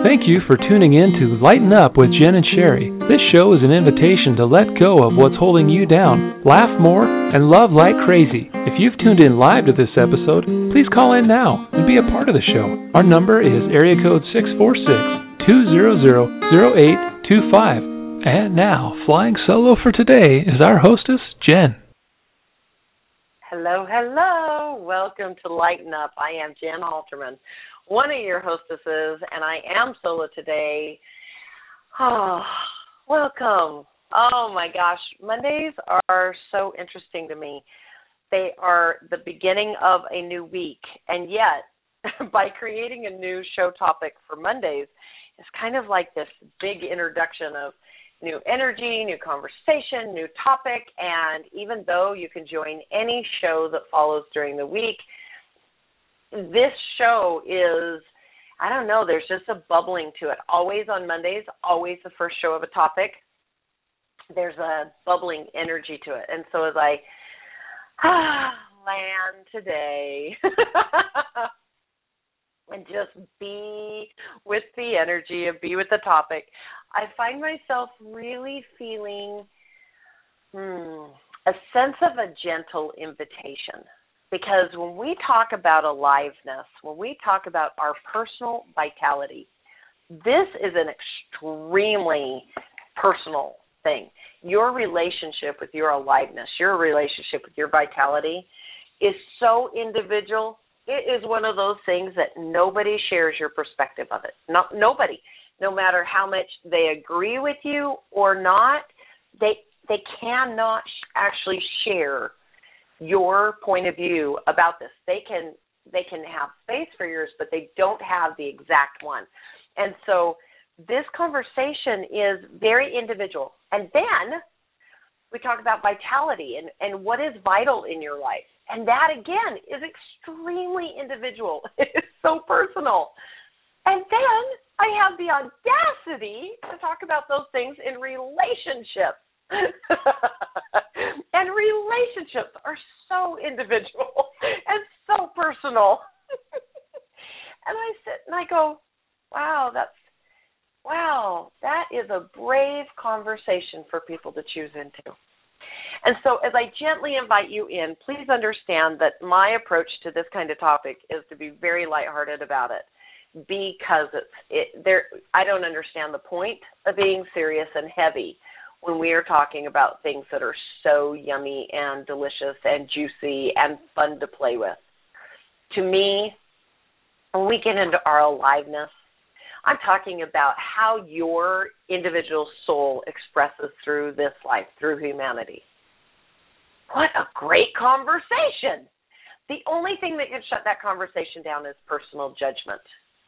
Thank you for tuning in to Lighten Up with Jen and Sherry. This show is an invitation to let go of what's holding you down, laugh more, and love like crazy. If you've tuned in live to this episode, please call in now and be a part of the show. Our number is area code 646-200-0825. And now, flying solo for today is our hostess, Jen. Hello, hello. Welcome to Lighten Up. I am Jen Halterman, one of your hostesses, and I am solo today. Oh, welcome. Oh, my gosh. Mondays are so interesting to me. They are the beginning of a new week, and yet, by creating a new show topic for Mondays, it's kind of like this big introduction of new energy, new conversation, new topic, and even though you can join any show that follows during the week, this show is, I don't know, there's just a bubbling to it. Always on Mondays, always the first show of a topic, there's a bubbling energy to it. And so as I land today and just be with the energy and be with the topic, I find myself really feeling a sense of a gentle invitation. Because when we talk about aliveness, when we talk about our personal vitality, this is an extremely personal thing. Your relationship with your aliveness, your relationship with your vitality is so individual. It is one of those things that nobody shares your perspective of it. Nobody. No matter how much they agree with you or not, they cannot actually share your point of view about this. They can have space for yours, but they don't have the exact one. And so this conversation is very individual. And then we talk about vitality and what is vital in your life. And that, again, is extremely individual. It's so personal. And then I have the audacity to talk about those things in relationships. And relationships are so individual and so personal. And I sit and I go, wow, that is a brave conversation for people to choose into. And so as I gently invite you in, please understand that my approach to this kind of topic is to be very lighthearted about it, because I don't understand the point of being serious and heavy when we are talking about things that are so yummy and delicious and juicy and fun to play with. To me, when we get into our aliveness, I'm talking about how your individual soul expresses through this life, through humanity. What a great conversation. The only thing that can shut that conversation down is personal judgment.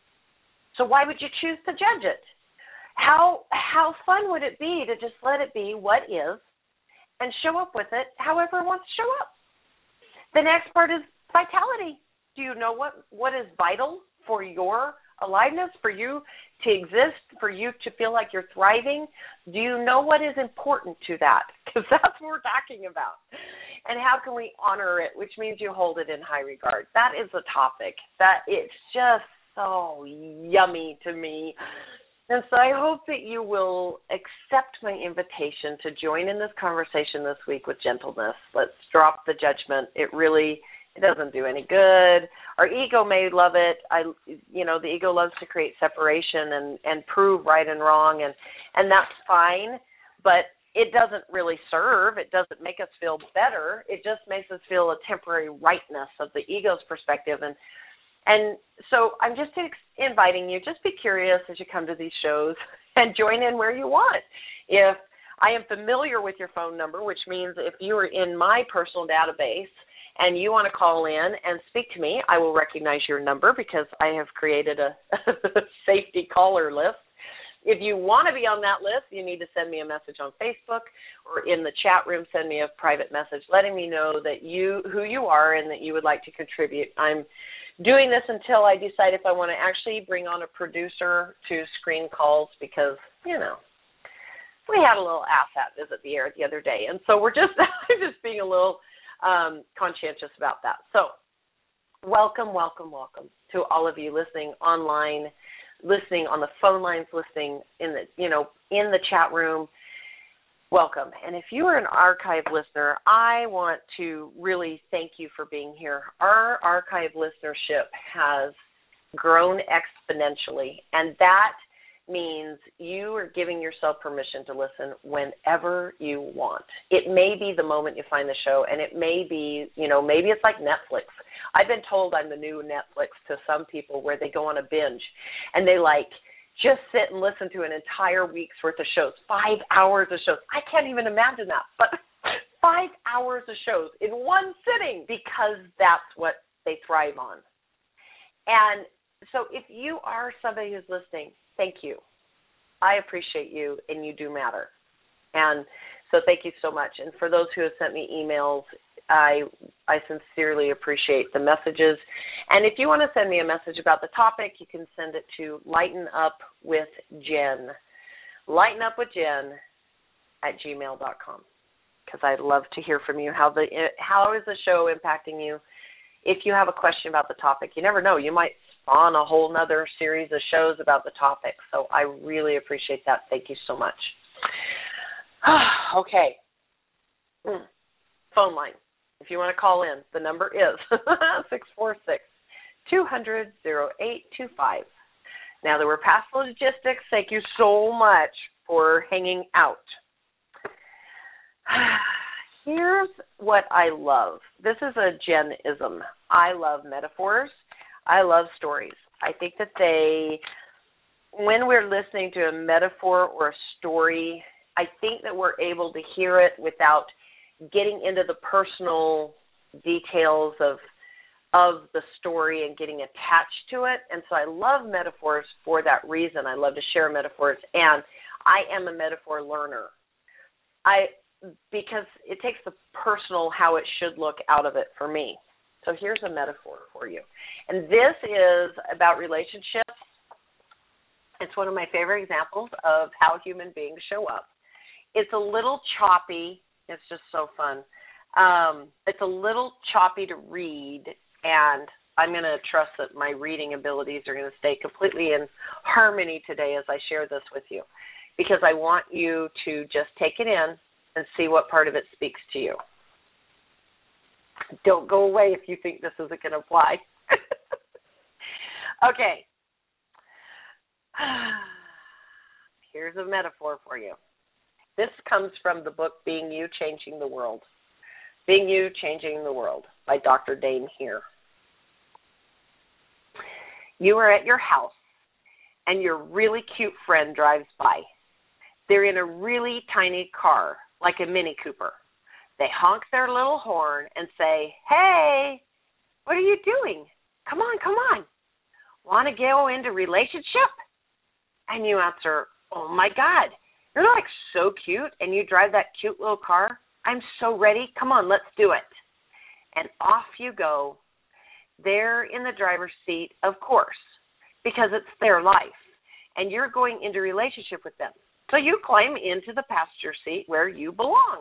So why would you choose to judge it? How fun would it be to just let it be what is and show up with it however it wants to show up? The next part is vitality. Do you know what is vital for your aliveness, for you to exist, for you to feel like you're thriving? Do you know what is important to that? Because that's what we're talking about. And how can we honor it, which means you hold it in high regard. That is the topic. That it's just so yummy to me. And so I hope that you will accept my invitation to join in this conversation this week with gentleness. Let's drop the judgment. It doesn't do any good. Our ego may love it. The ego loves to create separation and prove right and wrong, and that's fine, but it doesn't really serve. It doesn't make us feel better. It just makes us feel a temporary rightness of the ego's perspective. And so I'm just inviting you, just be curious as you come to these shows and join in where you want. If I am familiar with your phone number, which means if you are in my personal database and you want to call in and speak to me, I will recognize your number because I have created a safety caller list. If you want to be on that list, you need to send me a message on Facebook or in the chat room, send me a private message letting me know that who you are and that you would like to contribute. I'm doing this until I decide if I want to actually bring on a producer to screen calls because, we had a little asshat visit the air the other day. And so I'm just being a little conscientious about that. So welcome to all of you listening online listening on the phone lines, listening in the chat room, welcome. And if you are an archive listener, I want to really thank you for being here. Our archive listenership has grown exponentially, and that means you are giving yourself permission to listen whenever you want. It may be the moment you find the show, and it may be, maybe it's like Netflix. I've been told I'm the new Netflix to some people, where they go on a binge and they just sit and listen to an entire week's worth of shows, 5 hours of shows. I can't even imagine that, but 5 hours of shows in one sitting, because that's what they thrive on. And so if you are somebody who's listening, thank you. I appreciate you, and you do matter. And so thank you so much. And for those who have sent me emails, I sincerely appreciate the messages. And if you want to send me a message about the topic, you can send it to Lighten Up with Jen. lightenupwithjen@gmail.com, because I'd love to hear from you. How is the show impacting you? If you have a question about the topic, you never know. You might spawn a whole nother series of shows about the topic. So I really appreciate that. Thank you so much. Okay. Phone line. If you want to call in, the number is 646-200-0825. Now that we're past the logistics, thank you so much for hanging out. Here's what I love. This is a Jen-ism. I love metaphors. I love stories. I think that when we're listening to a metaphor or a story, I think that we're able to hear it without getting into the personal details of the story and getting attached to it. And so I love metaphors for that reason. I love to share metaphors, and I am a metaphor learner. Because it takes the personal, how it should look, out of it for me. So here's a metaphor for you. And this is about relationships. It's one of my favorite examples of how human beings show up. It's a little choppy. It's just so fun. It's a little choppy to read, and I'm going to trust that my reading abilities are going to stay completely in harmony today as I share this with you, because I want you to just take it in and see what part of it speaks to you. Don't go away if you think this isn't going to apply. Okay. Here's a metaphor for you. This comes from the book Being You, Changing the World. Being You, Changing the World by Dr. Dane Heer. You are at your house, and your really cute friend drives by. They're in a really tiny car, like a Mini Cooper. They honk their little horn and say, "Hey, what are you doing? Come on, come on. Want to go into relationship?" And you answer, "Oh, my God, you're like so cute, and you drive that cute little car. I'm so ready. Come on, let's do it." And off you go. They're in the driver's seat, of course, because it's their life, and you're going into relationship with them. So you climb into the passenger seat where you belong.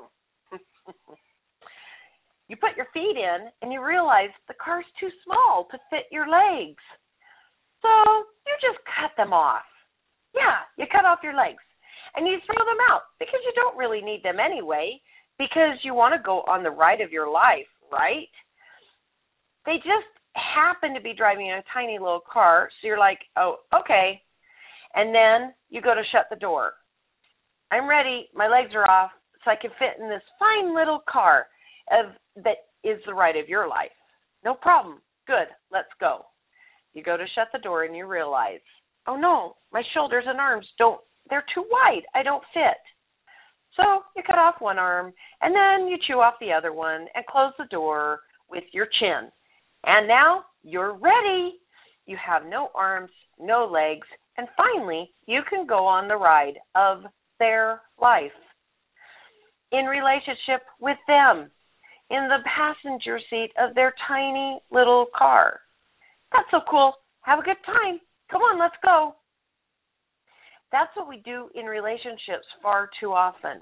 You put your feet in, and you realize the car's too small to fit your legs. So you just cut them off. Yeah, you cut off your legs, and you throw them out because you don't really need them anyway, because you want to go on the ride of your life, right? They just happen to be driving in a tiny little car, so you're like, "Oh, okay." And then you go to shut the door. I'm ready. My legs are off, so I can fit in this fine little car that is the ride of your life. No problem. Good. Let's go. You go to shut the door, and you realize, "Oh, no, my shoulders and arms they're too wide. I don't fit." So you cut off one arm, and then you chew off the other one and close the door with your chin. And now you're ready. You have no arms, no legs, and finally you can go on the ride of their life, in relationship with them, in the passenger seat of their tiny little car. That's so cool. Have a good time. Come on, let's go. That's what we do in relationships far too often.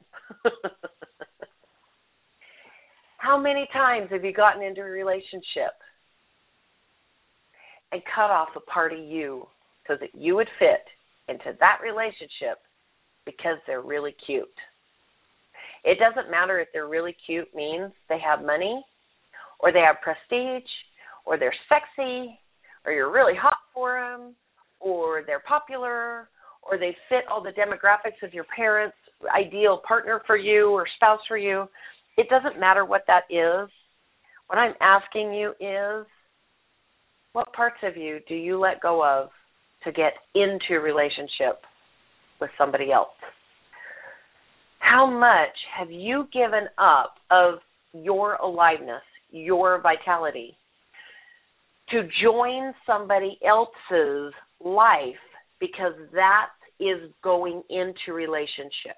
How many times have you gotten into a relationship and cut off a part of you so that you would fit into that relationship because they're really cute. It doesn't matter if they're really cute means they have money or they have prestige or they're sexy or you're really hot for them or they're popular or they fit all the demographics of your parents' ideal partner for you or spouse for you. It doesn't matter what that is. What I'm asking you is, what parts of you do you let go of to get into a relationship with somebody else? How much have you given up of your aliveness, your vitality, to join somebody else's life because that is going into relationship?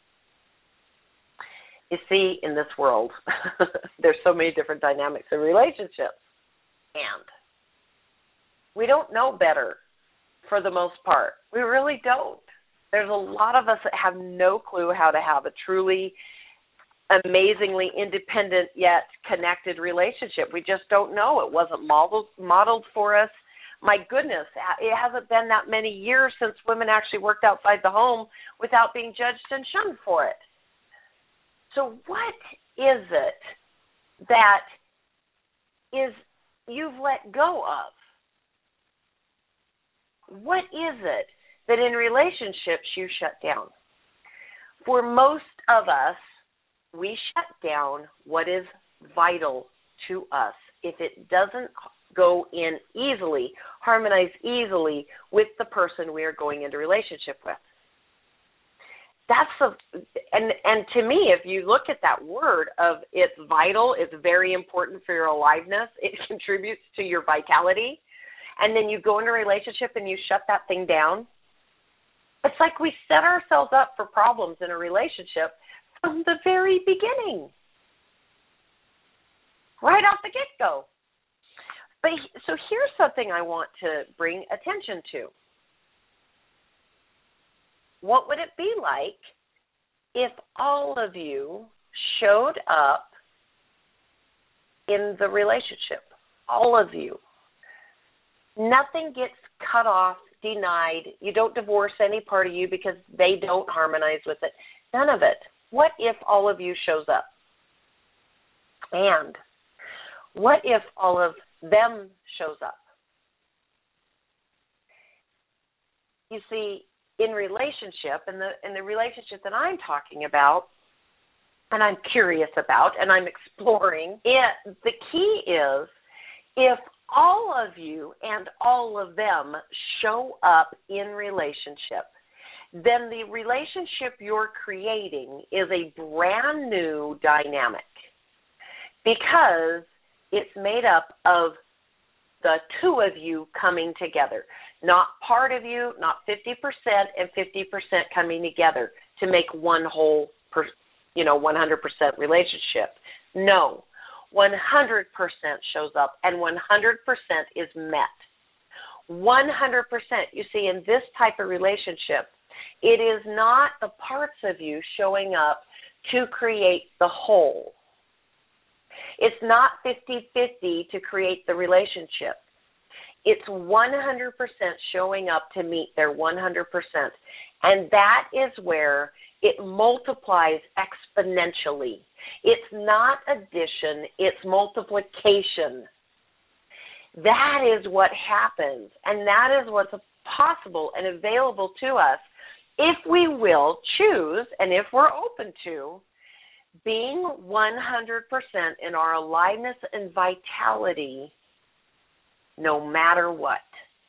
You see, in this world, there's so many different dynamics in relationships, and we don't know better for the most part. We really don't. There's a lot of us that have no clue how to have a truly amazingly independent yet connected relationship. We just don't know. It wasn't modeled for us. My goodness, it hasn't been that many years since women actually worked outside the home without being judged and shunned for it. So what is it that is you've let go of? What is it that in relationships you shut down? For most of us, we shut down what is vital to us. If it doesn't go in easily, harmonize easily with the person we are going into relationship with. And to me, if you look at that word of it's vital, it's very important for your aliveness, it contributes to your vitality, and then you go into a relationship and you shut that thing down, it's like we set ourselves up for problems in a relationship from the very beginning, right off the get-go. But so here's something I want to bring attention to. What would it be like if all of you showed up in the relationship? All of you. Nothing gets cut off, denied. You don't divorce any part of you because they don't harmonize with it. None of it. What if all of you shows up? And what if all of them shows up? You see, in relationship, in the relationship that I'm talking about, and I'm curious about, and I'm exploring, the key is if all of you and all of them show up in relationship, then the relationship you're creating is a brand new dynamic because it's made up of the two of you coming together, not part of you, not 50% and 50% coming together to make one whole, 100% relationship. No, 100% shows up and 100% is met. 100%, you see, in this type of relationship, it is not the parts of you showing up to create the whole. It's not 50-50 to create the relationship. It's 100% showing up to meet their 100%. And that is where it multiplies exponentially. It's not addition, it's multiplication. That is what happens, and that is what's possible and available to us if we will choose, and if we're open to, being 100% in our aliveness and vitality no matter what.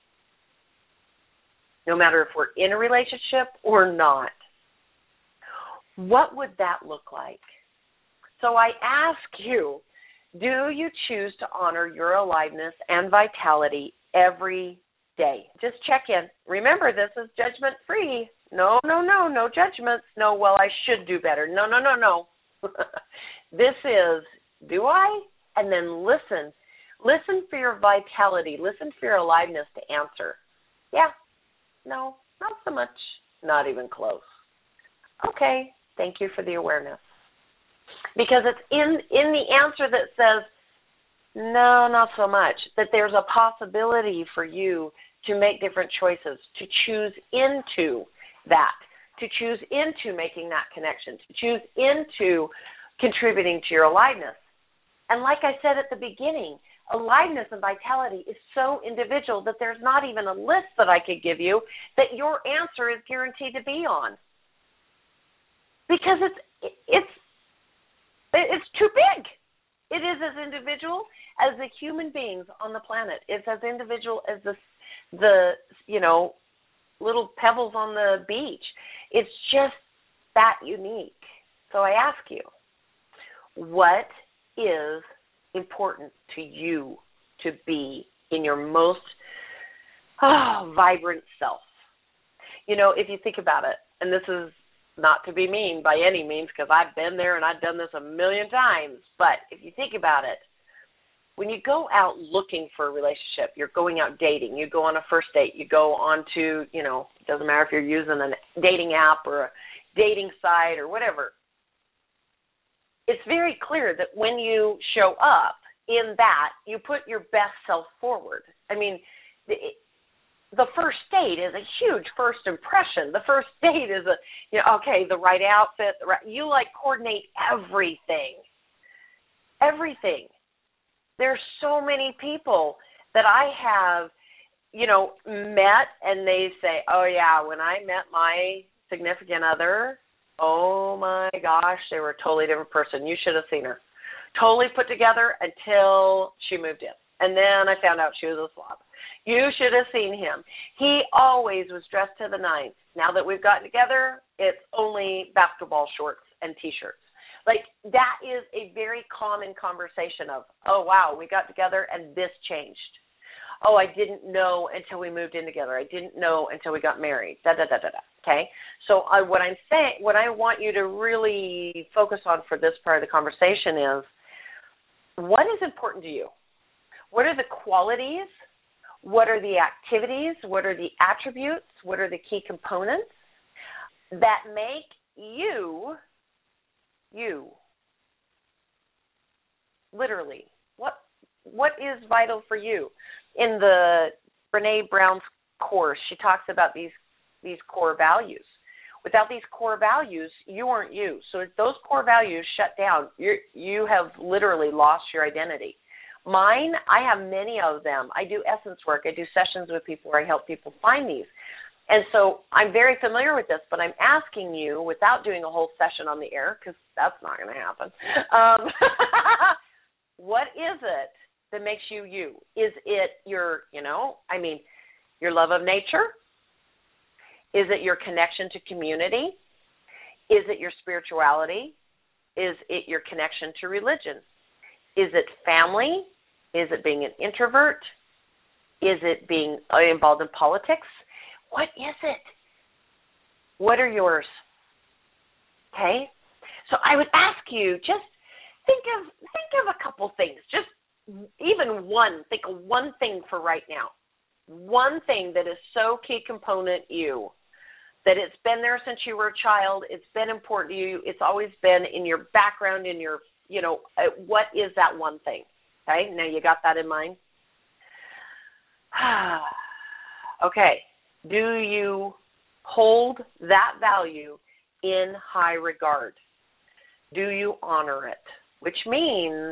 No matter if we're in a relationship or not. What would that look like? So I ask you, do you choose to honor your aliveness and vitality every day? Just check in. Remember, this is judgment-free. No judgments. No, well, I should do better. No. This is, do I? And then listen. Listen for your vitality. Listen for your aliveness to answer. Yeah, no, not so much. Not even close. Okay, thank you for the awareness. Because it's in the answer that says, No, not so much. That there's a possibility for you to make different choices, to choose into that, to choose into making that connection, to choose into contributing to your aliveness. And like I said at the beginning, aliveness and vitality is so individual that there's not even a list that I could give you that your answer is guaranteed to be on. Because it's too big. It is as individual as the human beings on the planet. It's as individual as the little pebbles on the beach. It's just that unique. So I ask you, what is important to you to be in your most vibrant self? If you think about it, and this is not to be mean by any means, because I've been there and I've done this a million times, but if you think about it, when you go out looking for a relationship, you're going out dating, you go on a first date, you go on to, it doesn't matter if you're using a dating app or a dating site or whatever, it's very clear that when you show up in that, you put your best self forward. I mean, the first date is a huge first impression. The first date is the right outfit. You coordinate everything. Everything. There's so many people that I have, met, and they say, oh yeah, when I met my significant other, oh my gosh, they were a totally different person. You should have seen her. Totally put together until she moved in. And then I found out she was a slob. You should have seen him. He always was dressed to the nines. Now that we've gotten together, it's only basketball shorts and T-shirts. That is a very common conversation of, oh, wow, we got together and this changed. Oh, I didn't know until we moved in together. I didn't know until we got married. Okay? So what I'm saying, what I want you to really focus on for this part of the conversation is, what is important to you? What are the qualities? What are the activities? What are the attributes? What are the key components that make you? Literally, what is vital for you? In the Brené Brown's course, she talks about these core values. Without these core values, you aren't you. So if those core values shut down, you have literally lost your identity. Mine, I have many of them. I do essence work. I do sessions with people where I help people find these. And so I'm very familiar with this, but I'm asking you, without doing a whole session on the air, because that's not going to happen, what is it that makes you you? Is it your, your love of nature? Is it your connection to community? Is it your spirituality? Is it your connection to religion? Is it family? Is it being an introvert? Is it being involved in politics? What is it? What are yours? Okay? So I would ask you, just think of a couple things. Just even one. Think of one thing for right now. One thing that is so key component you, that it's been there since you were a child. It's been important to you. It's always been in your background, in your, what is that one thing? Okay? Now you got that in mind? Okay. Do you hold that value in high regard? Do you honor it? Which means,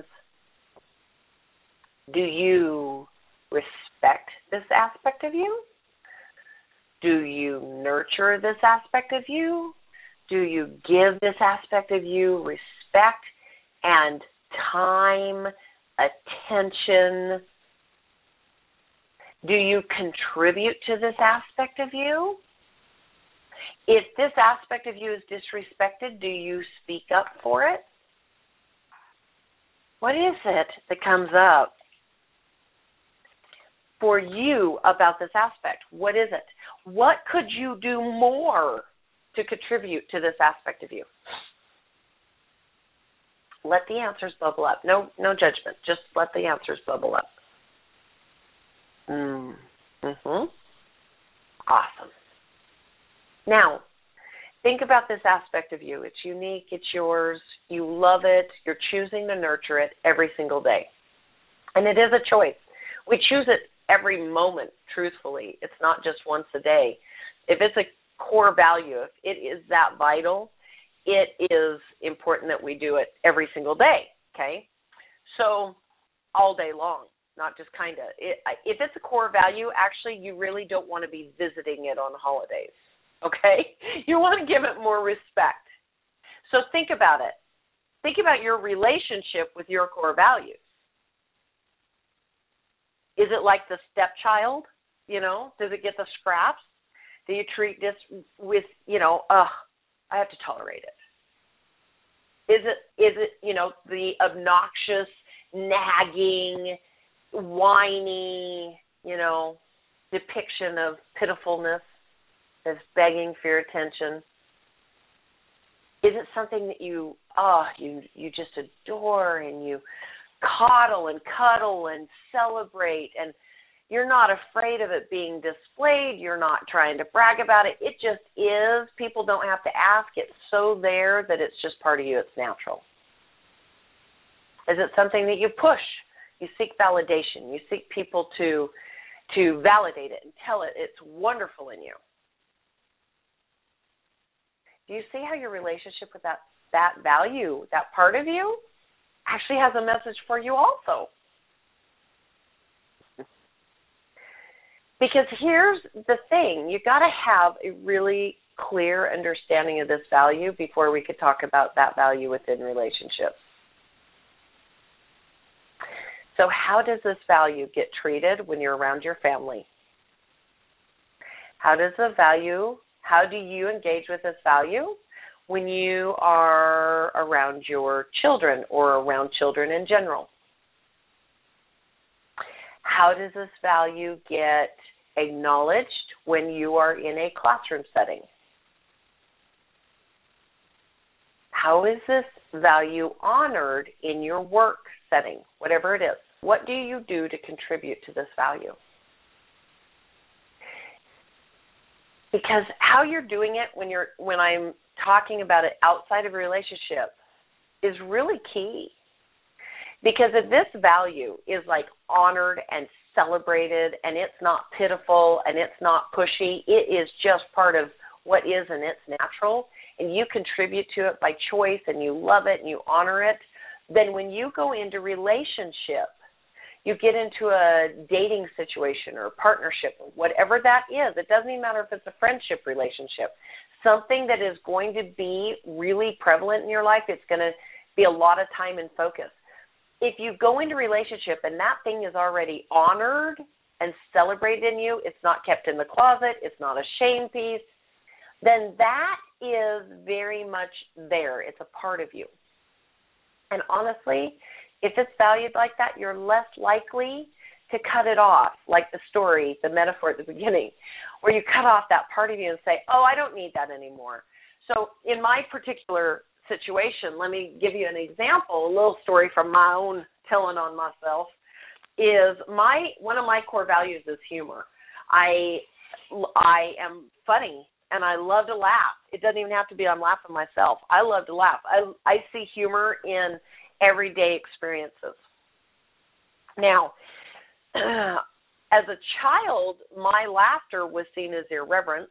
do you respect this aspect of you? Do you nurture this aspect of you? Do you give this aspect of you respect and time, attention? Do you contribute to this aspect of you? If this aspect of you is disrespected, do you speak up for it? What is it that comes up for you about this aspect? What is it? What could you do more to contribute to this aspect of you? Let the answers bubble up. No judgment. Just let the answers bubble up. Awesome. Now, think about this aspect of you. It's unique. It's yours. You love it. You're choosing to nurture it every single day. And it is a choice. We choose it every moment, truthfully. It's not just once a day. If it's a core value, if it is that vital, it is important that we do it every single day, okay? So all day long, not just kind of. If it's a core value, actually you really don't want to be visiting it on holidays, okay? You want to give it more respect. So think about it. Think about your relationship with your core values. Is it like the stepchild? Does it get the scraps? Do you treat this with, I have to tolerate it? Is it, the obnoxious, nagging, whiny, depiction of pitifulness that's begging for your attention? Is it something that you just adore and you coddle and cuddle and celebrate, and you're not afraid of it being displayed, you're not trying to brag about it, it just is, people don't have to ask, it's so there that it's just part of you, it's natural? Is it something that you push? You seek validation, you seek people to validate it and tell it it's wonderful in you? Do you see how your relationship with that value, that part of you, actually has a message for you also? Because here's the thing, you got to have a really clear understanding of this value before we could talk about that value within relationships. So how does this value get treated when you're around your family? How do you engage with this value when you are around your children or around children in general? How does this value get acknowledged when you are in a classroom setting? How is this value honored in your work setting, whatever it is? What do you do to contribute to this value? Because how you're doing it when I'm talking about it outside of a relationship is really key. Because if this value is like honored and celebrated and it's not pitiful and it's not pushy, it is just part of what is and it's natural, and you contribute to it by choice and you love it and you honor it, then when you go into relationship, you get into a dating situation or a partnership, whatever that is. It doesn't even matter if it's a friendship relationship. Something that is going to be really prevalent in your life, it's going to be a lot of time and focus. If you go into a relationship and that thing is already honored and celebrated in you, it's not kept in the closet, it's not a shame piece, then that is very much there. It's a part of you. And honestly, if it's valued like that, you're less likely to cut it off, like the story, the metaphor at the beginning, where you cut off that part of you and say, I don't need that anymore. So in my particular situation, let me give you an example, a little story from my own telling on myself, is one of my core values is humor. I am funny, and I love to laugh. It doesn't even have to be I'm laughing myself. I love to laugh. I see humor in everyday experiences. Now, as a child, my laughter was seen as irreverence,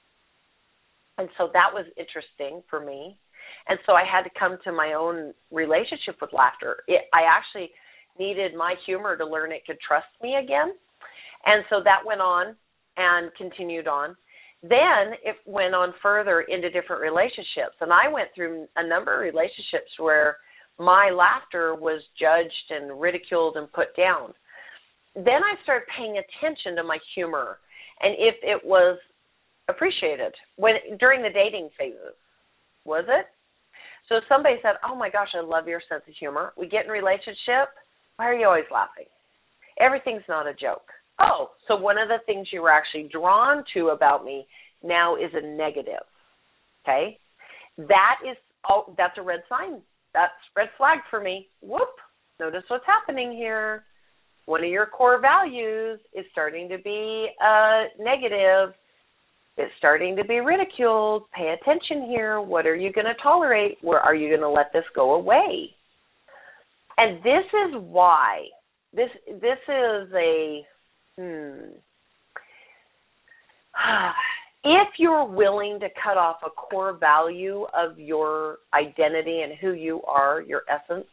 and so that was interesting for me. And so I had to come to my own relationship with laughter. I actually needed my humor to learn it could trust me again. And so that went on and continued on. Then it went on further into different relationships. And I went through a number of relationships where my laughter was judged and ridiculed and put down. Then I started paying attention to my humor and if it was appreciated during the dating phases. Was it? So if somebody said, oh my gosh, I love your sense of humor. We get in a relationship, why are you always laughing? Everything's not a joke. Oh, so one of the things you were actually drawn to about me now is a negative. Okay? That's a red sign. That's red flag for me. Whoop. Notice what's happening here. One of your core values is starting to be negative. It's starting to be ridiculed. Pay attention here. What are you going to tolerate? Where are you going to let this go away? And this is why this is a if you're willing to cut off a core value of your identity and who you are, your essence,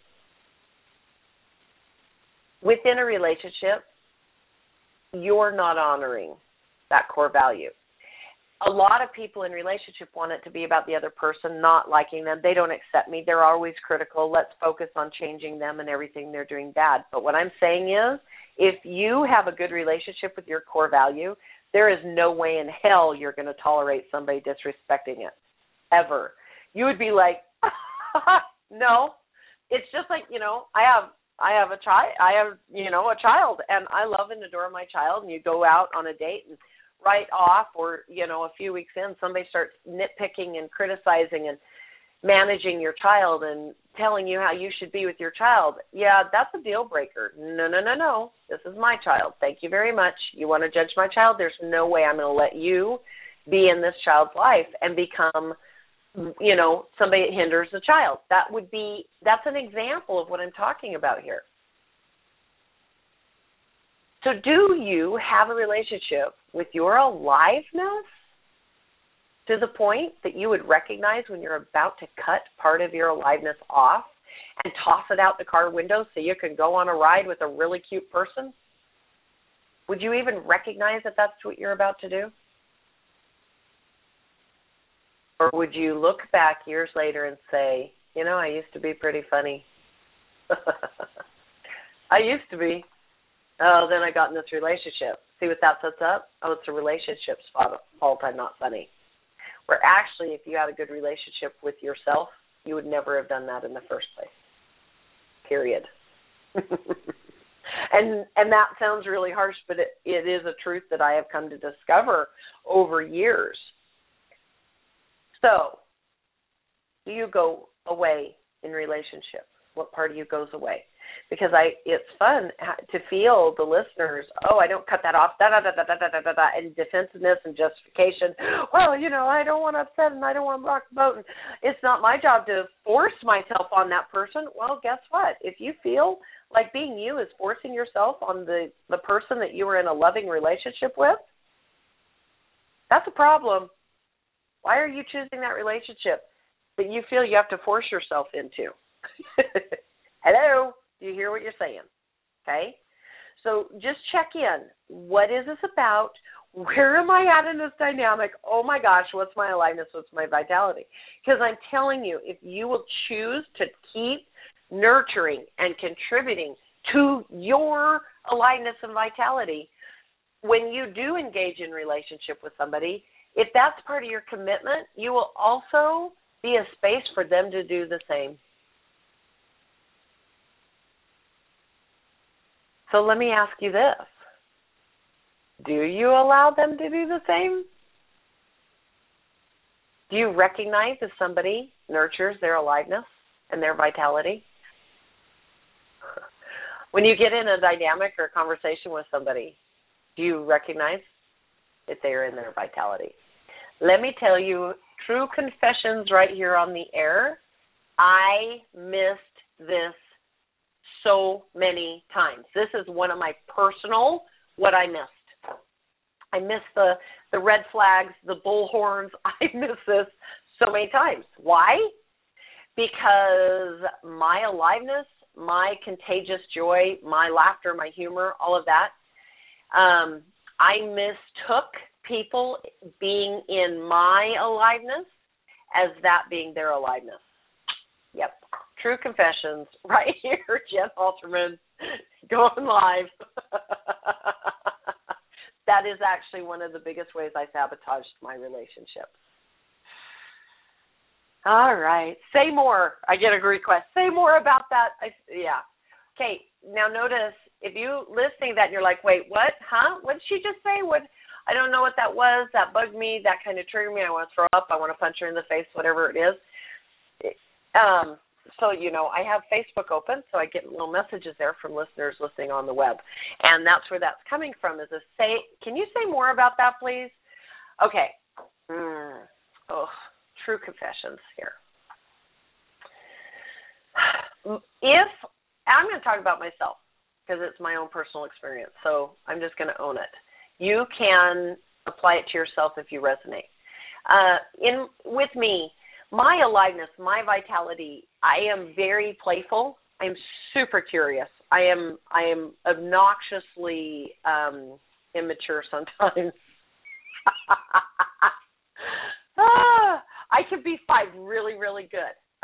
within a relationship, you're not honoring that core value. A lot of people in relationship want it to be about the other person, not liking them. They don't accept me. They're always critical. Let's focus on changing them and everything they're doing bad. But what I'm saying is, if you have a good relationship with your core value, there is no way in hell you're going to tolerate somebody disrespecting it, ever. You would be like, no. It's just like, I have a child, and I love and adore my child, and you go out on a date and right off, or, a few weeks in, somebody starts nitpicking and criticizing and managing your child and telling you how you should be with your child. Yeah, that's a deal breaker. No. This is my child. Thank you very much. You want to judge my child? There's no way I'm going to let you be in this child's life and become, somebody that hinders the child. That's an example of what I'm talking about here. So do you have a relationship with your aliveness to the point that you would recognize when you're about to cut part of your aliveness off and toss it out the car window so you can go on a ride with a really cute person? Would you even recognize that that's what you're about to do? Or would you look back years later and say, I used to be pretty funny. I used to be. Oh, then I got in this relationship. See what that sets up? Oh, it's a relationship's fault I'm not funny. Where actually, if you had a good relationship with yourself, you would never have done that in the first place. Period. And that sounds really harsh, but it is a truth that I have come to discover over years. So, do you go away in relationships? What part of you goes away? Because it's fun to feel the listeners, I don't cut that off, and defensiveness and justification. Well, I don't want to upset and I don't want to rock the boat. And it's not my job to force myself on that person. Well, guess what? If you feel like being you is forcing yourself on the person that you were in a loving relationship with, that's a problem. Why are you choosing that relationship that you feel you have to force yourself into? Hello? Do you hear what you're saying? Okay? So just check in. What is this about? Where am I at in this dynamic? Oh, my gosh, what's my aliveness? What's my vitality? Because I'm telling you, if you will choose to keep nurturing and contributing to your aliveness and vitality, when you do engage in relationship with somebody, if that's part of your commitment, you will also be a space for them to do the same. So let me ask you this. Do you allow them to do the same? Do you recognize if somebody nurtures their aliveness and their vitality? When you get in a dynamic or a conversation with somebody, do you recognize if they are in their vitality? Let me tell you, true confessions right here on the air, I missed this so many times. This is one of my personal, what I missed. I missed the red flags, the bullhorns. I missed this so many times. Why? Because my aliveness, my contagious joy, my laughter, my humor, all of that, I mistook people being in my aliveness as that being their aliveness. Yep. True confessions right here, Jen Halterman, going live. That is actually one of the biggest ways I sabotaged my relationships. All right. Say more. I get a request. Say more about that. Yeah. Okay. Now notice, if you listening to that and you're like, wait, what? Huh? What did she just say? What? I don't know what that was. That bugged me. That kind of triggered me. I want to throw up. I want to punch her in the face, whatever it is. So, I have Facebook open, so I get little messages there from listeners listening on the web. And that's where that's coming from, can you say more about that, please? Okay. True confessions here. I'm going to talk about myself. because it's my own personal experience. So I'm just going to own it. You can apply it to yourself if you resonate. With me, my aliveness, my vitality, I am very playful. I'm super curious. I am obnoxiously immature sometimes. I can be 5 really, really good.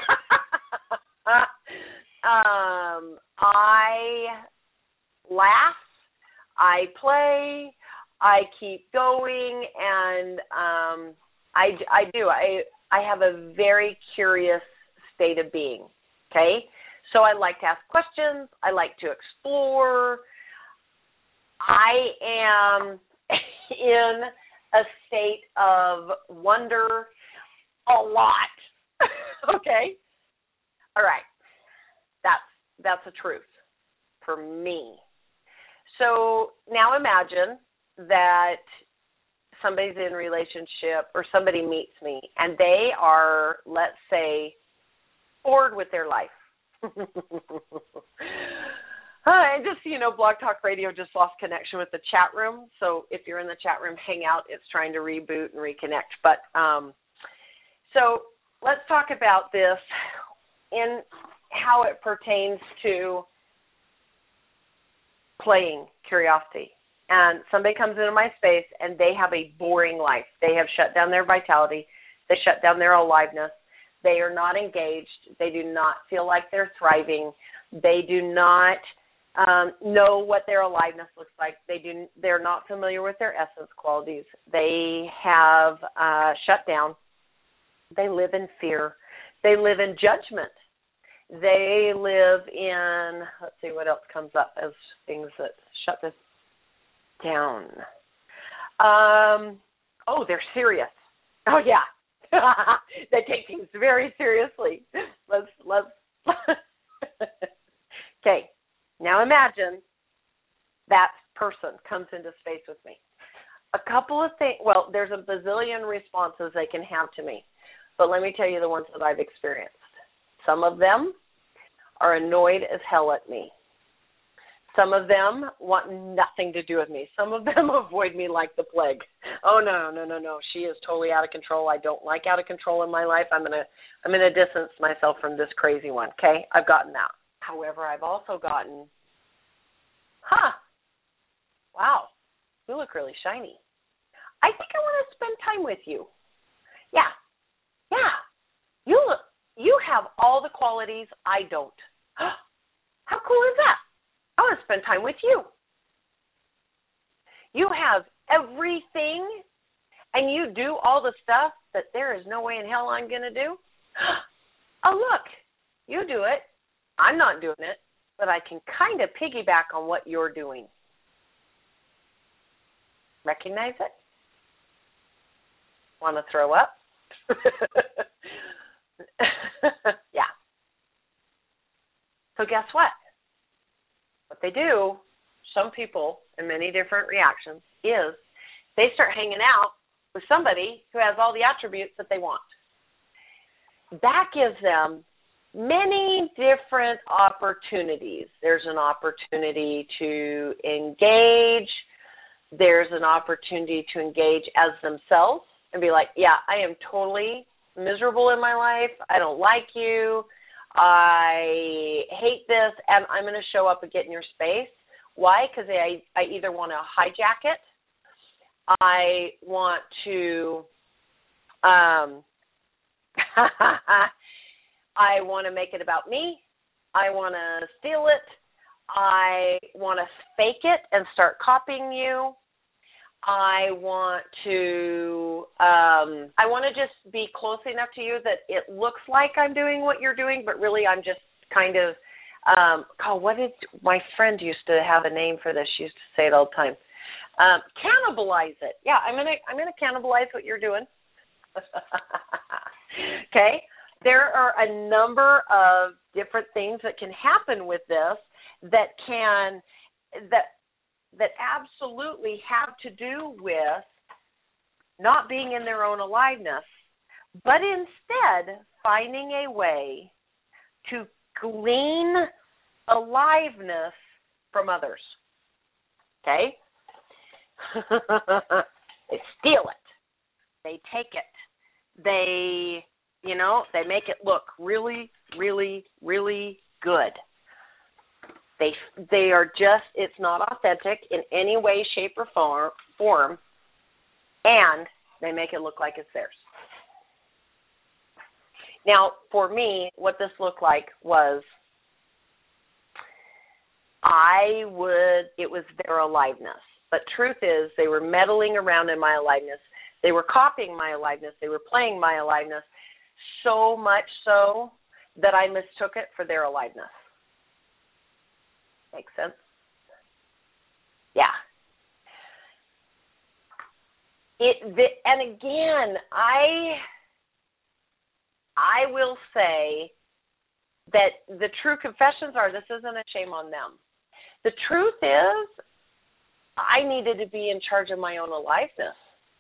I laugh, I play, I keep going, and I do. I have a very curious state of being, okay? So I like to ask questions. I like to explore. I am in a state of wonder a lot, okay? All right. That's the truth for me. So now imagine that somebody's in a relationship or somebody meets me and they are, let's say, bored with their life. And just, Blog Talk Radio just lost connection with the chat room. So if you're in the chat room, hang out. It's trying to reboot and reconnect. But so let's talk about this in how it pertains to playing curiosity. And somebody comes into my space and they have a boring life. They have shut down their vitality. They shut down their aliveness. They are not engaged. They do not feel like they're thriving. They do not know what their aliveness looks like. They're not familiar with their essence qualities. They have shut down. They live in fear. They live in judgment. They live in, let's see what else comes up as things that shut this down. They're serious. Oh, yeah. They take things very seriously. Let's. Okay. Now imagine that person comes into space with me. A couple of things. Well, there's a bazillion responses they can have to me, but let me tell you the ones that I've experienced. Some of them are annoyed as hell at me. Some of them want nothing to do with me. Some of them avoid me like the plague. Oh, no. She is totally out of control. I don't like out of control in my life. I'm gonna distance myself from this crazy one, okay? I've gotten that. However, I've also gotten, wow, you look really shiny. I think I want to spend time with you. Yeah. You have all the qualities I don't. How cool is that? I want to spend time with you. You have everything, and you do all the stuff that there is no way in hell I'm going to do. Oh, look, you do it. I'm not doing it, but I can kind of piggyback on what you're doing. Recognize it? Want to throw up? Yeah. So guess what? What they do, some people in many different reactions, is they start hanging out with somebody who has all the attributes that they want. That gives them many different opportunities. There's an opportunity to engage. There's an opportunity to engage as themselves and be like, yeah, I am totally miserable in my life. I don't like you. I hate this, and I'm going to show up and get in your space. Why? Because I either want to hijack it, I want to I want to make it about me, I want to steal it, I want to fake it and start copying you, I want to just be close enough to you that it looks like I'm doing what you're doing, but really I'm just kind of, what did my friend used to have a name for this? She used to say it all the time. Cannibalize it. Yeah, I'm gonna cannibalize what you're doing. Okay? There are a number of different things that can happen with this that absolutely have to do with not being in their own aliveness, but instead finding a way to glean aliveness from others. Okay? They steal it. They take it. They, they make it look really, really, really good. They are just, it's not authentic in any way, shape, or form, and they make it look like it's theirs. Now, for me, what this looked like was it was their aliveness. But truth is, they were meddling around in my aliveness. They were copying my aliveness. They were playing my aliveness, so much so that I mistook it for their aliveness. Makes sense? Yeah. And again, I will say that the true confessions are, this isn't a shame on them. The truth is, I needed to be in charge of my own aliveness.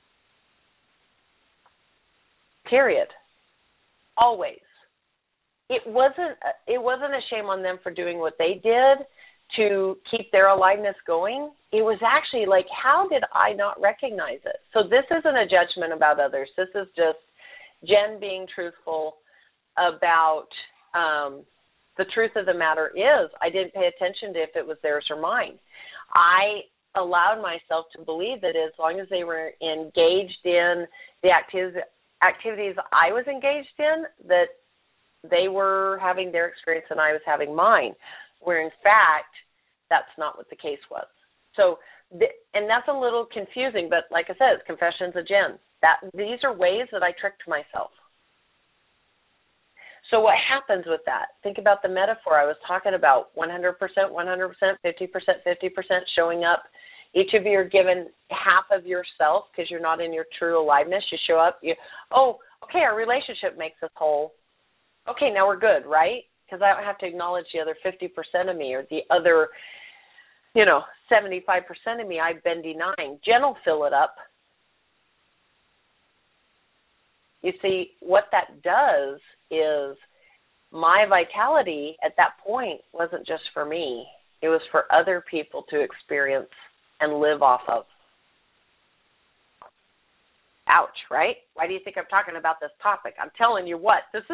Period. Always. It wasn't a shame on them for doing what they did to keep their aliveness going. It was actually like, how did I not recognize it? So this isn't a judgment about others. This is just Jen being truthful about the truth of the matter is I didn't pay attention to if it was theirs or mine. I allowed myself to believe that as long as they were engaged in the activities I was engaged in, that they were having their experience and I was having mine, where in fact that's not what the case was. So, and that's a little confusing, but like I said, it's Confessions of Jen. These are ways that I tricked myself. So what happens with that? Think about the metaphor I was talking about, 100%, 100%, 50%, 50%, showing up. Each of you are given half of yourself because you're not in your true aliveness. You show up, okay, our relationship makes us whole. Okay, now we're good, right? Because I don't have to acknowledge the other 50% of me or the other, 75% of me I've been denying. Jen will fill it up. You see, what that does is my vitality at that point wasn't just for me. It was for other people to experience and live off of. Ouch, right? Why do you think I'm talking about this topic? I'm telling you what, this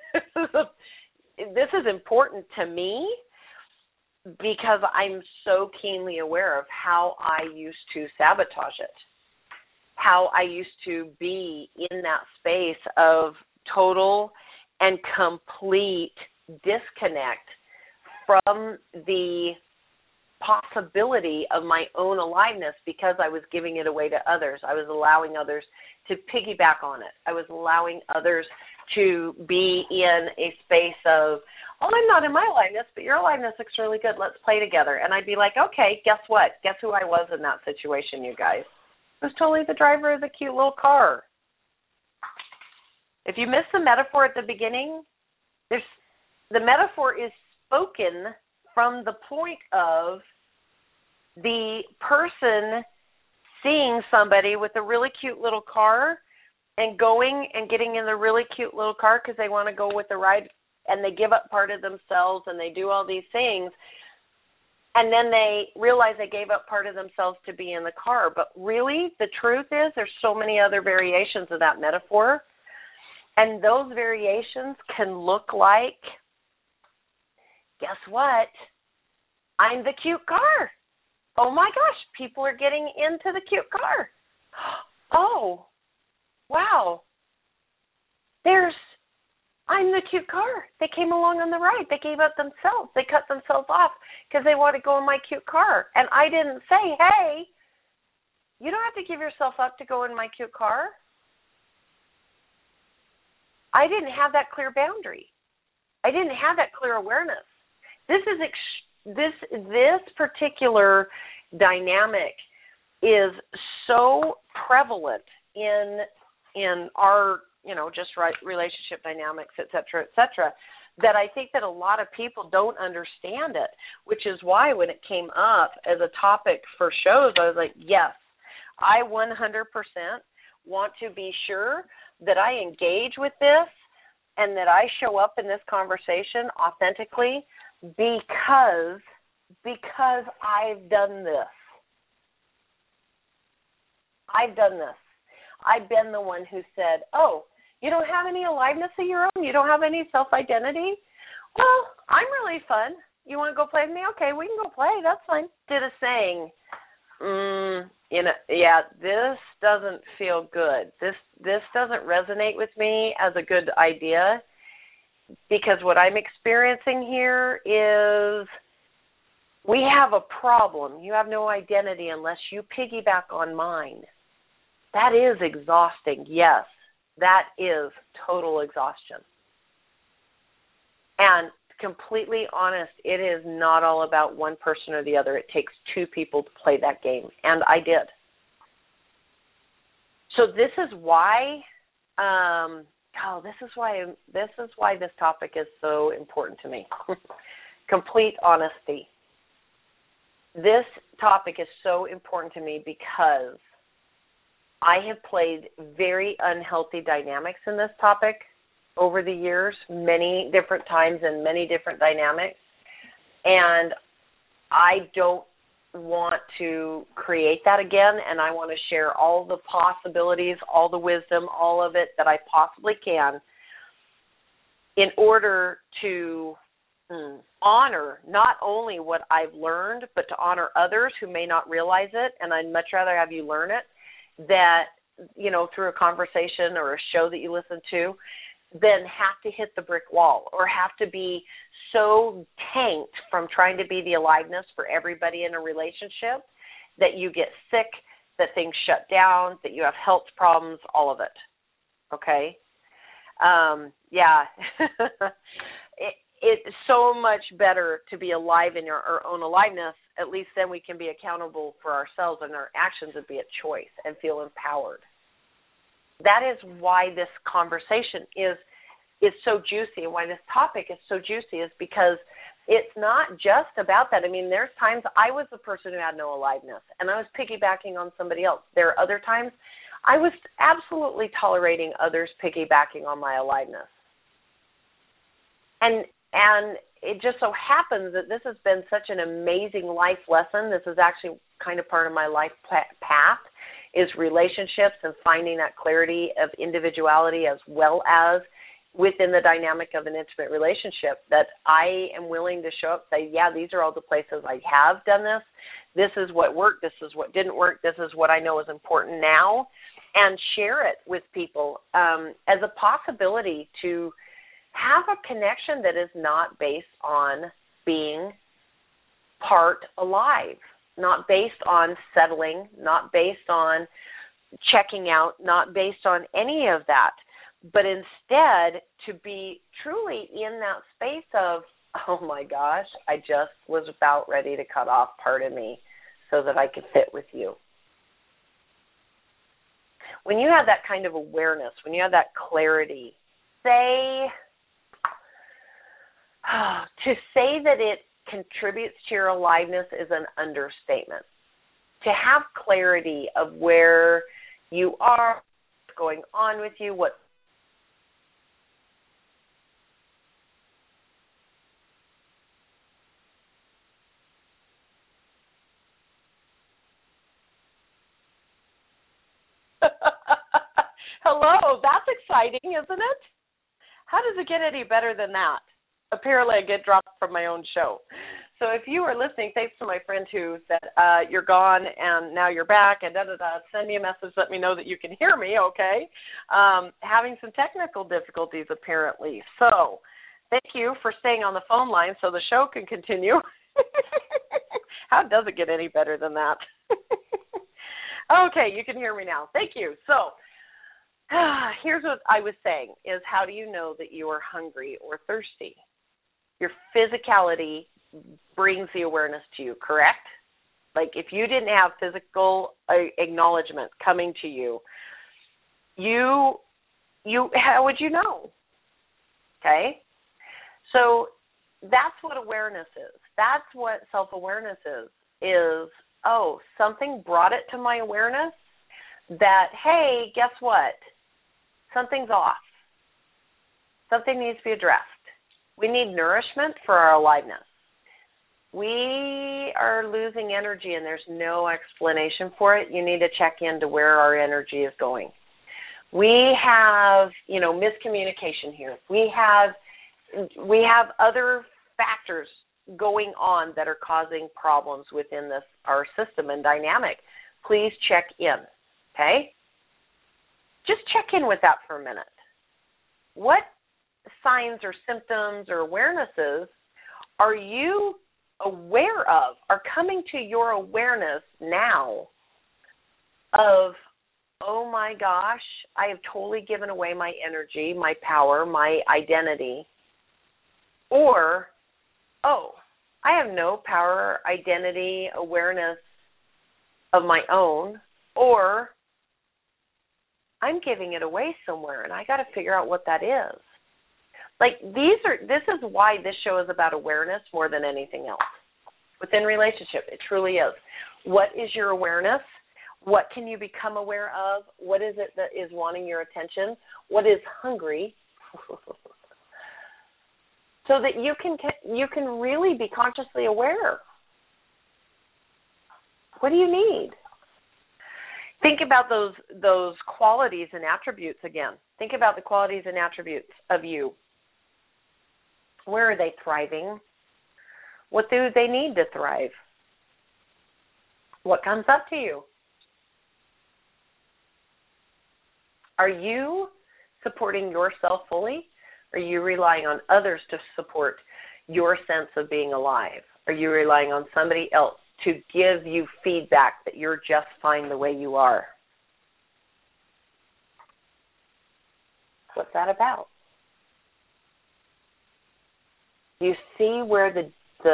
is important to me because I'm so keenly aware of how I used to sabotage it, how I used to be in that space of total and complete disconnect from the possibility of my own aliveness because I was giving it away to others. I was allowing others to piggyback on it. I was allowing others to be in a space of, I'm not in my aliveness, but your aliveness looks really good. Let's play together. And I'd be like, okay, guess what? Guess who I was in that situation, you guys? I was totally the driver of the cute little car. If you missed the metaphor at the beginning, the metaphor is spoken from the point of the person seeing somebody with a really cute little car and going and getting in the really cute little car because they want to go with the ride, and they give up part of themselves and they do all these things, and then they realize they gave up part of themselves to be in the car. But really, the truth is there's so many other variations of that metaphor, and those variations can look like, guess what? I'm the cute car. Oh my gosh, people are getting into the cute car. Oh, wow. I'm the cute car. They came along on the ride. They gave up themselves. They cut themselves off because they want to go in my cute car. And I didn't say, hey, you don't have to give yourself up to go in my cute car. I didn't have that clear boundary. I didn't have that clear awareness. This particular dynamic is so prevalent in our, just relationship dynamics, et cetera, that I think that a lot of people don't understand it, which is why when it came up as a topic for shows, I was like, yes, I 100% want to be sure that I engage with this and that I show up in this conversation authentically because because I've done this. I've been the one who said, oh, you don't have any aliveness of your own? You don't have any self-identity? Well, I'm really fun. You want to go play with me? Okay, we can go play. That's fine. Instead of saying, this doesn't feel good. This doesn't resonate with me as a good idea, because what I'm experiencing here is we have a problem. You have no identity unless you piggyback on mine. That is exhausting, yes. That is total exhaustion. And completely honest, it is not all about one person or the other. It takes two people to play that game, and I did. So this is why, this is why this topic is so important to me. Complete honesty. This topic is so important to me because I have played very unhealthy dynamics in this topic over the years, many different times and many different dynamics. And I don't want to create that again, and I want to share all the possibilities, all the wisdom, all of it that I possibly can in order to honor not only what I've learned, but to honor others who may not realize it. And I'd much rather have you learn it that, through a conversation or a show that you listen to, than have to hit the brick wall or have to be so tanked from trying to be the aliveness for everybody in a relationship that you get sick, that things shut down, that you have health problems, all of it. Okay? It's so much better to be alive in our own aliveness. At least then we can be accountable for ourselves and our actions and be a choice and feel empowered. That is why this conversation is so juicy, and why this topic is so juicy is because it's not just about that. I mean, there's times I was the person who had no aliveness, and I was piggybacking on somebody else. There are other times I was absolutely tolerating others piggybacking on my aliveness. And it just so happens that this has been such an amazing life lesson. This is actually kind of part of my life path, is relationships and finding that clarity of individuality as well as within the dynamic of an intimate relationship, that I am willing to show up and say, yeah, these are all the places I have done this. This is what worked. This is what didn't work. This is what I know is important now, and share it with people as a possibility to have a connection that is not based on being part alive, not based on settling, not based on checking out, not based on any of that, but instead to be truly in that space of, oh my gosh, I just was about ready to cut off part of me so that I could fit with you. When you have that kind of awareness, when you have that clarity, to say that it contributes to your aliveness is an understatement. To have clarity of where you are, what's going on with you, what Hello, that's exciting, isn't it? How does it get any better than that? Apparently I get dropped from my own show. So if you are listening, thanks to my friend who said, you're gone and now you're back and da-da-da, send me a message, let me know that you can hear me, okay? Having some technical difficulties apparently. So thank you for staying on the phone line so the show can continue. How does it get any better than that? Okay, you can hear me now. Thank you. So here's what I was saying is, how do you know that you are hungry or thirsty? Your physicality brings the awareness to you, correct? Like if you didn't have physical acknowledgement coming to you, how would you know? Okay? So that's what awareness is. That's what self-awareness is, oh, something brought it to my awareness that, hey, guess what? Something's off. Something needs to be addressed. We need nourishment for our aliveness. we are losing energy and there's no explanation for it, you need to check into where our energy is going. We have, miscommunication here. We have other factors going on that are causing problems within our system and dynamic. Please check in, okay? Just check in with that for a minute. What signs or symptoms or awarenesses are you aware of, are coming to your awareness now of, oh my gosh, I have totally given away my energy, my power, my identity, or, oh, I have no power, identity, awareness of my own, or I'm giving it away somewhere and I got to figure out what that is. This is why this show is about awareness more than anything else. Within relationship, it truly is. What is your awareness? What can you become aware of? What is it that is wanting your attention? What is hungry? So that you can really be consciously aware. What do you need? Think about those qualities and attributes again. Think about the qualities and attributes of you. Where are they thriving? What do they need to thrive? What comes up to you? Are you supporting yourself fully? Are you relying on others to support your sense of being alive? Are you relying on somebody else to give you feedback that you're just fine the way you are? What's that about? You see where the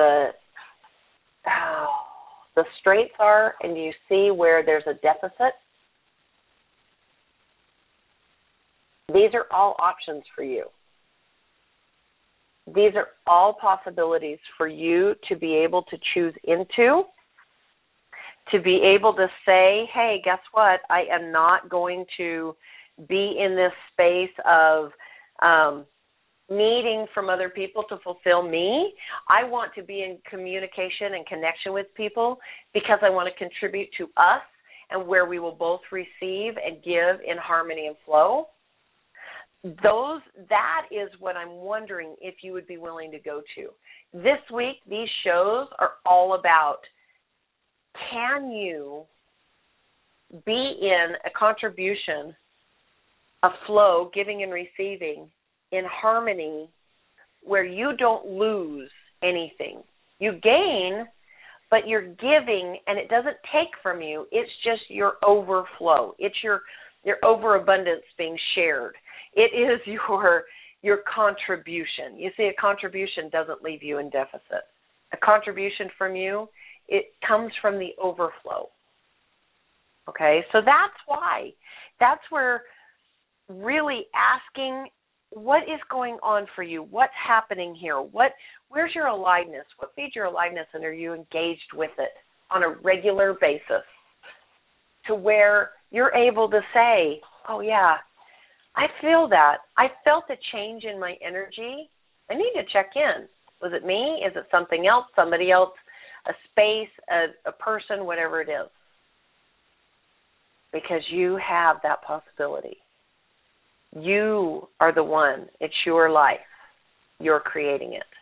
strengths are, and you see where there's a deficit? These are all options for you. These are all possibilities for you to be able to choose into, to be able to say, hey, guess what? I am not going to be in this space of needing from other people to fulfill me. I want to be in communication and connection with people because I want to contribute to us and where we will both receive and give in harmony and flow. That is what I'm wondering if you would be willing to go to. This week, these shows are all about, can you be in a contribution, a flow, giving and receiving, in harmony, where you don't lose anything. You gain, but you're giving, and it doesn't take from you. It's just your overflow. It's your overabundance being shared. It is your contribution. You see, a contribution doesn't leave you in deficit. A contribution from you, it comes from the overflow. Okay, so that's why. That's where really asking, what is going on for you? What's happening here? Where's your aliveness? What feeds your aliveness, and are you engaged with it on a regular basis to where you're able to say, oh, yeah, I feel that. I felt a change in my energy. I need to check in. Was it me? Is it something else, somebody else, a space, a person, whatever it is? Because you have that possibility. You are the one. It's your life. You're creating it.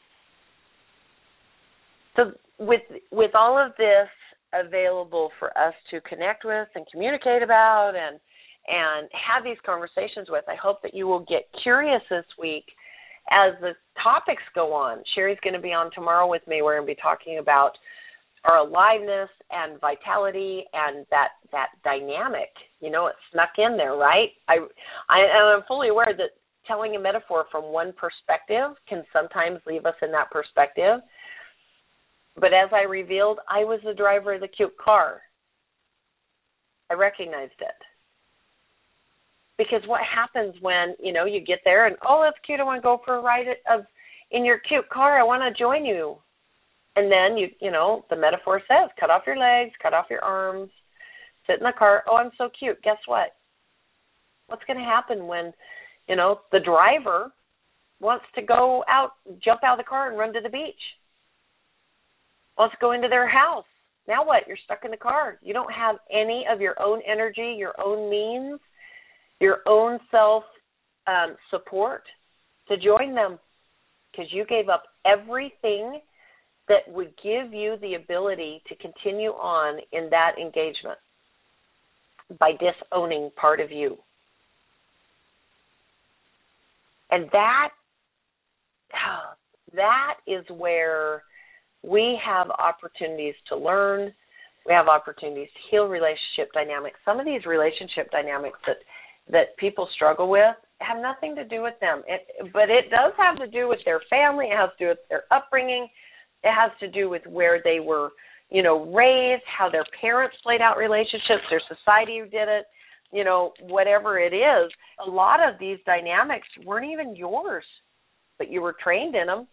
So with all of this available for us to connect with and communicate about and have these conversations with, I hope that you will get curious this week as the topics go on. Sherry's going to be on tomorrow with me. We're going to be talking about our aliveness and vitality and that dynamic. You know, it snuck in there, right? I'm fully aware that telling a metaphor from one perspective can sometimes leave us in that perspective. But as I revealed, I was the driver of the cute car. I recognized it. Because what happens when, you get there and, oh, that's cute, I want to go for a ride in your cute car, I want to join you. And then, the metaphor says, cut off your legs, cut off your arms, sit in the car. Oh, I'm so cute. Guess what? What's going to happen when, the driver wants to go out, jump out of the car and run to the beach? wants to go into their house. Now what? You're stuck in the car. You don't have any of your own energy, your own means, your own self-support to join them, because you gave up everything that would give you the ability to continue on in that engagement by disowning part of you. And that is where we have opportunities to learn. We have opportunities to heal relationship dynamics. Some of these relationship dynamics that people struggle with have nothing to do with them. But it does have to do with their family. It has to do with their upbringing. It has to do with where they were, raised, how their parents played out relationships, their society who did it, whatever it is. A lot of these dynamics weren't even yours, but you were trained in them.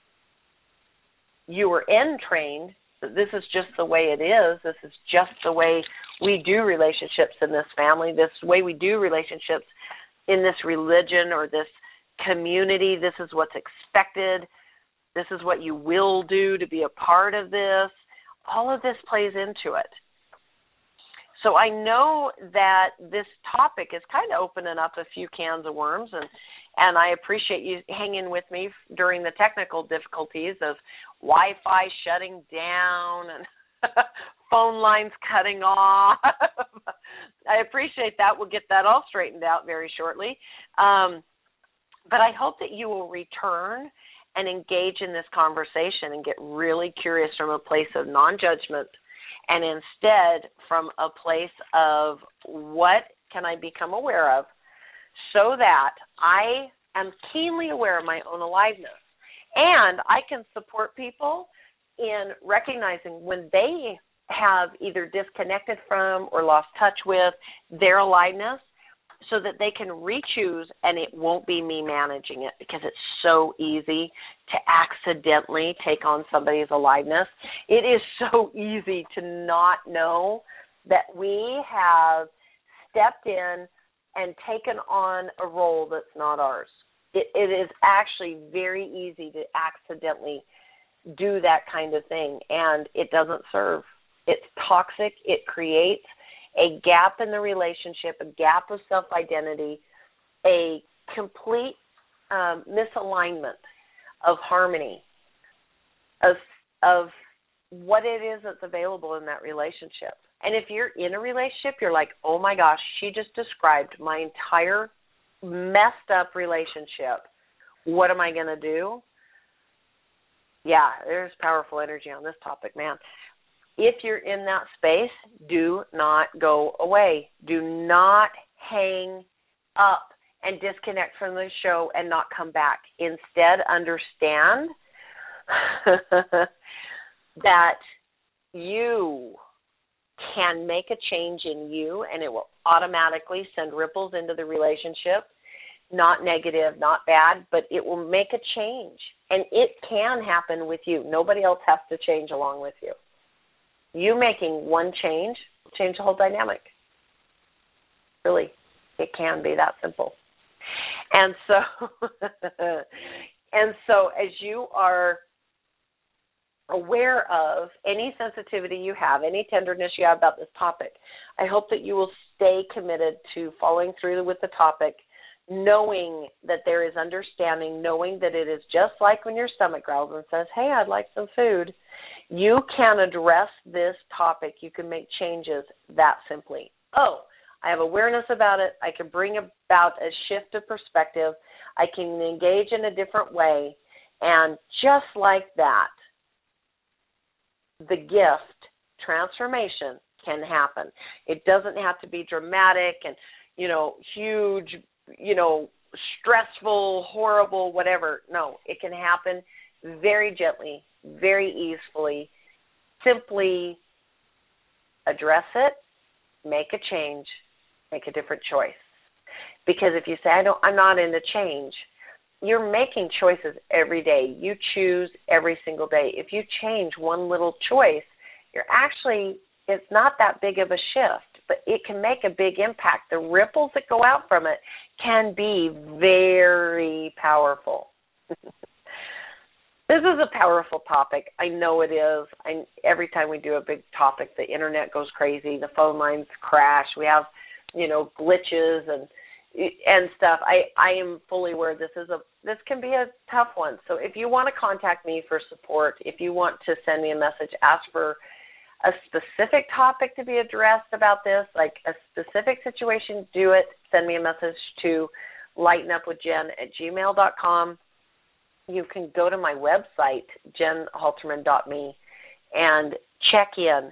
You were entrained. This is just the way it is. This is just the way we do relationships in this family, this way we do relationships in this religion or this community. This is what's expected. This is what you will do to be a part of this. All of this plays into it. So I know that this topic is kind of opening up a few cans of worms, and I appreciate you hanging with me during the technical difficulties of Wi-Fi shutting down and phone lines cutting off. I appreciate that. We'll get that all straightened out very shortly. But I hope that you will return and engage in this conversation and get really curious from a place of non-judgment, and instead from a place of what can I become aware of so that I am keenly aware of my own aliveness. And I can support people in recognizing when they have either disconnected from or lost touch with their aliveness, so that they can re-choose, and it won't be me managing it, because it's so easy to accidentally take on somebody's aliveness. It is so easy to not know that we have stepped in and taken on a role that's not ours. It is actually very easy to accidentally do that kind of thing, and it doesn't serve. It's toxic. It creates a gap in the relationship, a gap of self-identity, a complete misalignment of harmony, of what it is that's available in that relationship. And if you're in a relationship, you're like, oh my gosh, she just described my entire messed up relationship. What am I going to do? Yeah, there's powerful energy on this topic, man. If you're in that space, do not go away. Do not hang up and disconnect from the show and not come back. Instead, understand that you can make a change in you, and it will automatically send ripples into the relationship. Not negative, not bad, but it will make a change. And it can happen with you. Nobody else has to change along with you. You making one change will change the whole dynamic. Really, it can be that simple. And so as you are aware of any sensitivity you have, any tenderness you have about this topic, I hope that you will stay committed to following through with the topic, knowing that there is understanding, knowing that it is just like when your stomach growls and says, hey, I'd like some food. You can address this topic. You can make changes that simply. Oh, I have awareness about it. I can bring about a shift of perspective. I can engage in a different way. And just like that, the gift, transformation, can happen. It doesn't have to be dramatic and, huge, stressful, horrible, whatever. No, it can happen very gently, very easily. Simply address it, make a change, make a different choice. Because if you say, I'm not into change, you're making choices every day. You choose every single day. If you change one little choice, it's not that big of a shift, but it can make a big impact. The ripples that go out from it can be very powerful. This is a powerful topic. I know it is. Every time we do a big topic, the internet goes crazy. The phone lines crash. We have, glitches and stuff. I am fully aware this can be a tough one. So if you want to contact me for support, if you want to send me a message, ask for a specific topic to be addressed about this, like a specific situation, do it. Send me a message to lightenupwithjen@gmail.com. You can go to my website, jenhalterman.me, and check in.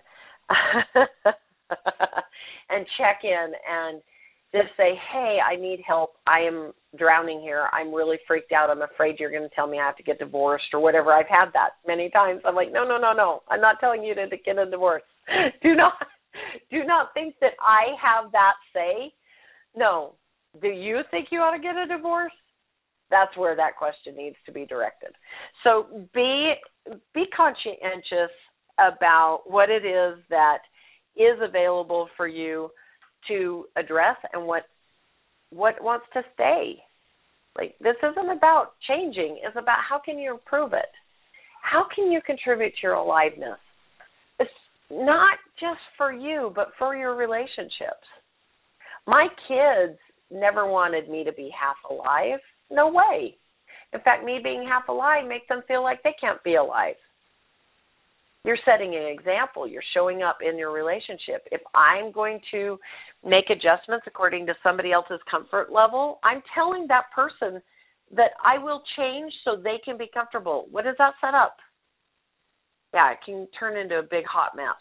And just say, hey, I need help. I am drowning here. I'm really freaked out. I'm afraid you're going to tell me I have to get divorced or whatever. I've had that many times. I'm like, no. I'm not telling you to get a divorce. Do not think that I have that say. No. Do you think you ought to get a divorce? That's where that question needs to be directed. So be conscientious about what it is that is available for you to address and what wants to stay. Like, this isn't about changing. It's about how can you improve it? How can you contribute to your aliveness? It's not just for you, but for your relationships. My kids never wanted me to be half alive. No way. In fact, me being half alive makes them feel like they can't be alive. You're setting an example. You're showing up in your relationship. If I'm going to make adjustments according to somebody else's comfort level, I'm telling that person that I will change so they can be comfortable. What does that set up? Yeah, it can turn into a big hot mess.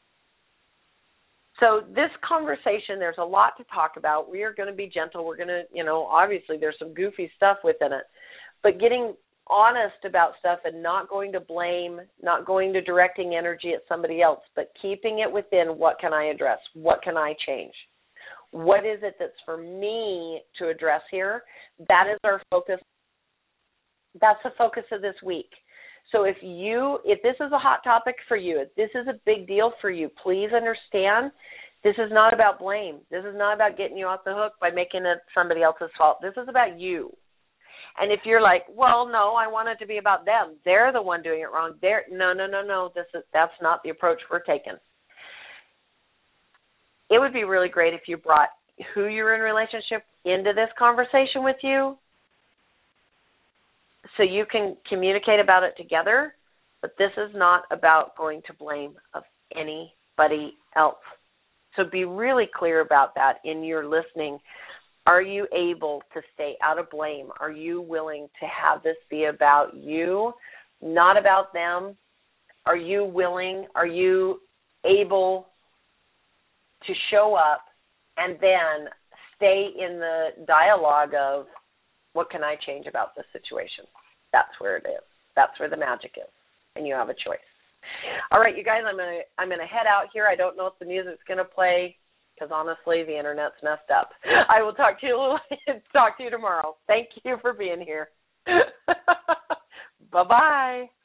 So this conversation, there's a lot to talk about. We are going to be gentle. We're going to, obviously there's some goofy stuff within it. But getting honest about stuff and not going to blame, not going to directing energy at somebody else, but keeping it within what can I address? What can I change? What is it that's for me to address here? That is our focus. That's the focus of this week. So if this is a hot topic for you, if this is a big deal for you, please understand this is not about blame. This is not about getting you off the hook by making it somebody else's fault. This is about you. And if you're like, well, no, I want it to be about them. They're the one doing it wrong. No. That's not the approach we're taking. It would be really great if you brought who you're in relationship into this conversation with you so you can communicate about it together. But this is not about going to blame of anybody else. So be really clear about that in your listening. Are you able to stay out of blame? Are you willing to have this be about you, not about them? Are you willing? Are you able to show up and then stay in the dialogue of what can I change about this situation? That's where it is. That's where the magic is, and you have a choice. All right, you guys, I'm gonna head out here. I don't know if the music's gonna play, because honestly, the internet's messed up. I will talk to you tomorrow. Thank you for being here. Bye-bye.